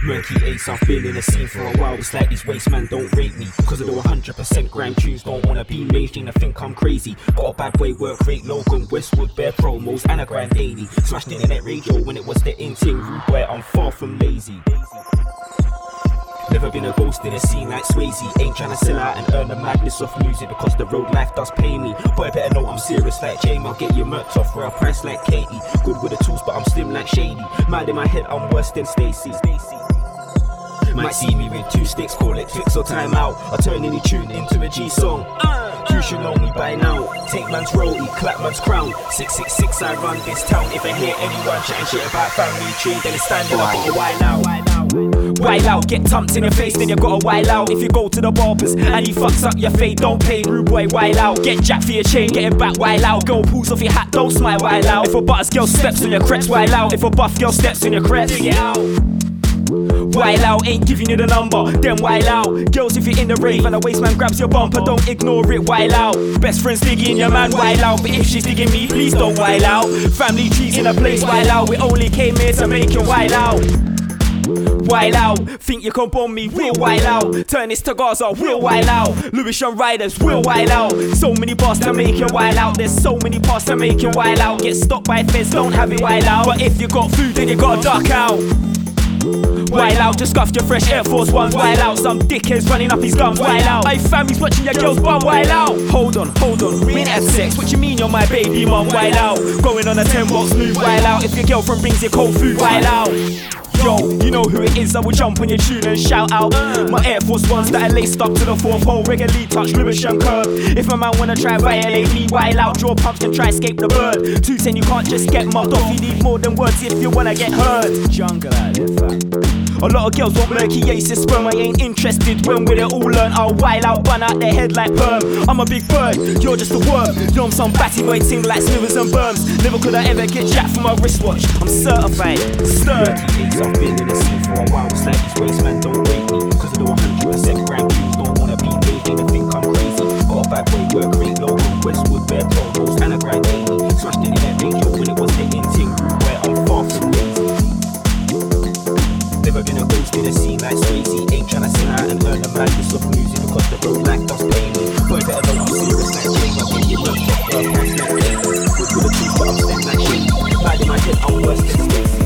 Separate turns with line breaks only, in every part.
Murky Ace, I've been in the scene for a while. It's like these waste man don't rate me, cause of the 100% grime tunes. Don't wanna be mainstream, I think I'm crazy. Got a bad boy work rate, Logan Westwood, bare promos and a grind daily. Smashed internet radio when it was the in thing. Rude boy, I'm far from lazy. Never been a ghost in a scene like Swayze. Ain't tryna sell out and earn the madness of music, because the road life does pay me. But I better know I'm serious like Jamie. I'll get you murked off for a price like Katie. Good with the tools but I'm slim like Shady. Mind in my head I'm worse than Stacey. Might see me with 2 sticks, call it clicks or time out. I turn any tune into a G song. You should know me by now. Take man's rollie, clap man's crown. 666 I run this town. If I hear anyone chatting shit about family tree, then it's standing up for a while out. Wild out, get tumped in your face, then you gotta wild out. If you go to the barbers and he fucks up your fade, don't pay, rude boy, wild out. Get jacked for your chain, getting back, wild out. Girl pulls off your hat, don't smile, wild out. If a butters girl steps on your crepes, wild out. If a buff girl steps on your crepes, dig it out. Wild out, ain't giving you the number, then wild out. Girls, if you're in the rave and a waste man grabs your bumper, don't ignore it, wild out. Best friends digging your man, wild out. But if she's digging me, please don't wild out. Family trees in a place, wild out. We only came here to make you wild out. Wild out, think you can bomb me, we'll wild out. Turn this to Gaza, we'll wild out. Lewisham Riders, we'll wild out. So many bars to make you wild out. There's so many parts to make you wild out. Get stopped by feds, don't have it wild out. But if you got food, then you gotta duck out. Wild out, just scuffed your fresh Air Force Ones, wild out. Some dickheads running up his guns, wild out. My family's watching your girls bum, wild out. Hold on, we ain't had sex, what you mean you're my baby mum, wild out. Going on a 10-box move, wild out. If your girlfriend brings you cold food, wild out. Yo, you know who it is, I will jump on your tune and shout out. My Air Force Ones that are laced up to the 4th hole, regularly touch Lewisham curb. If a man wanna try violate me, wild out. Draw pumps and try escape the bird. 210, you can't just get mugged off, you need more than words if you wanna get heard. Jungle out here, fam. A lot of girls want murky aces, sperm, I ain't interested. When will it all learn? I'll wild out, bun out their head like perm. I'm a big bird, you're just a worm. Yo, I'm some batty boy ting like slivers and berms. Never could I ever get jacked for my wristwatch. I'm certified, stern. I've been in the scene for a while. It's like these waste man don't rate me, cause of the 100% grime tunes. Don't wanna be dating and think I'm crazy. Got a bad boy work rate, Logan Westwood, bare promos and a grind daily. Smashed in that radio when it was the in thing. Where I'm far from lazy. Never been a ghost in a scene like Swayze. Ain't tryna sing out and earn the madness of music, because the road life does pay me. But better know I'm serious like Jake. I'll get you looked off for a price like Katie. Good with the truth but I'm slim like Shady. Mind in my head I'm worse than Stacey.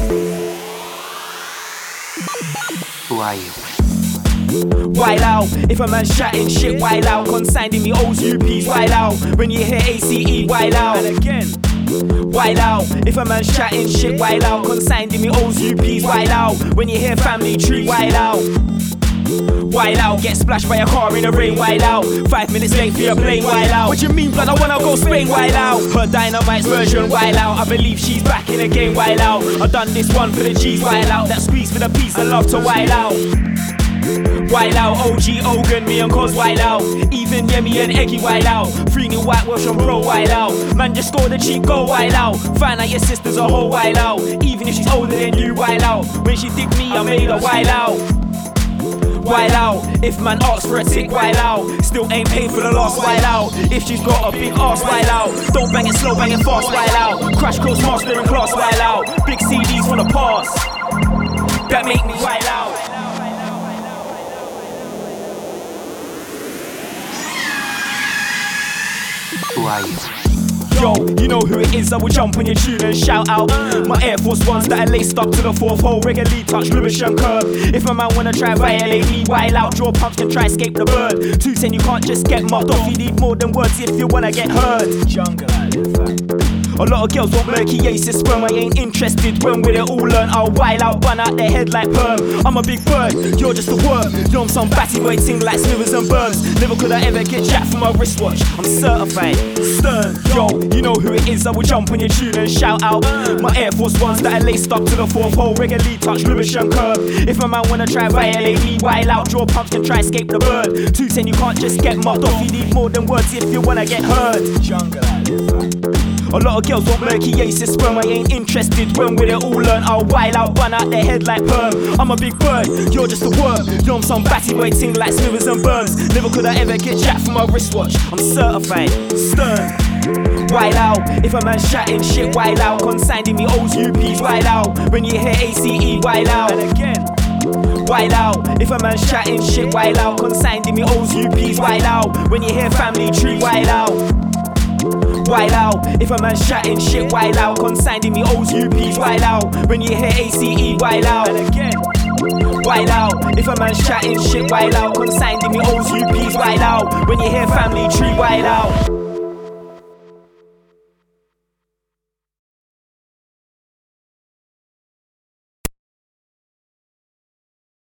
Who are you?
Wild out, if a man's chatting shit, wild out. Consigning me O's, UPs, wild out. When you hear ACE, wild out. And again, wild out, if a man's chatting shit, wild out. Consigning me O's, UPs, wild out. When you hear family tree, wild out. Wild out, get splashed by a car in the rain, wild out. 5 minutes late for your plane, wild out. What you mean, blood? I wanna go Spain, wild out. Her Dynamite's version, wild out. I believe she's back in the game, wild out. I done this one for the G's, wild out. That squeeze for the peace, I love to wild out. Wild out, OG Ogan, me and Cos wild out. Even Yemi and Eggy wild out. 3 new white Welsh and bro wild out. Man just scored a cheap goal, wild out. Find out your sister's a whole wild out. Even if she's older than you, wild out. When she dig me, I made her wild out. Wild out, if man asks for a tick, wild out. Still ain't paid for the last, wild out. If she's got a big ass, wild out. Don't bang it slow, bang it fast, wild out. Crash course master in class, wild out. Big CDs from the past that make me wild out.
Who are you?
Yo, you know who it is, I will jump on your tune and shout out. My Air Force Ones that are laced up to the 4th hole, regularly touch Lewisham curb. If a man wanna try violate me, wild out. Draw pumps and try escape the bird. 210, you can't just get mugged off, you need more than words if you wanna get heard. Jungle out here, fam. A lot of girls want murky aces, sperm, I ain't interested. When will it all learn? I'll wild out, bun out their head like perm. I'm a big bird, you're just a worm. Yo, I'm some batty boy ting like slivers and berms. Never could I ever get jacked for my wristwatch. I'm certified, stern. Yo, you know who it is, I will jump on your tune and shout out. My Air Force Ones that are laced up to the 4th hole, regularly touch Lewisham curb. If a man wanna try violate me, wild out. Draw pumps and try escape the bird. 210, you can't just get mugged off, you need more than words if you wanna get heard. Jungle out here, fam. A lot of girls want murky aces, sperm, I ain't interested. When will it all learn? I'll wild out, bun out their head like perm. I'm a big bird, you're just a worm. Yo, I'm some batty boy ting like slivers and berms. Never could I ever get jacked for my wristwatch. I'm certified, stern. Wild out, if a man's chatting shit, wild out. Consigning me O's, UPs, wild out. When you hear ACE, wild out. And again, wild out. If a man's chatting shit, wild out. Consigned in me O's, UPs, wild out. When you hear family tree, wild out. Wild out. If a man's chatting shit, wild out. Consigned in me O's, UPs, wild out. When you hear ACE, wild out. And again, wild out. If a man's chatting shit, wild out. Consigned in me O's, UPs, wild out. When you hear family tree, wild out.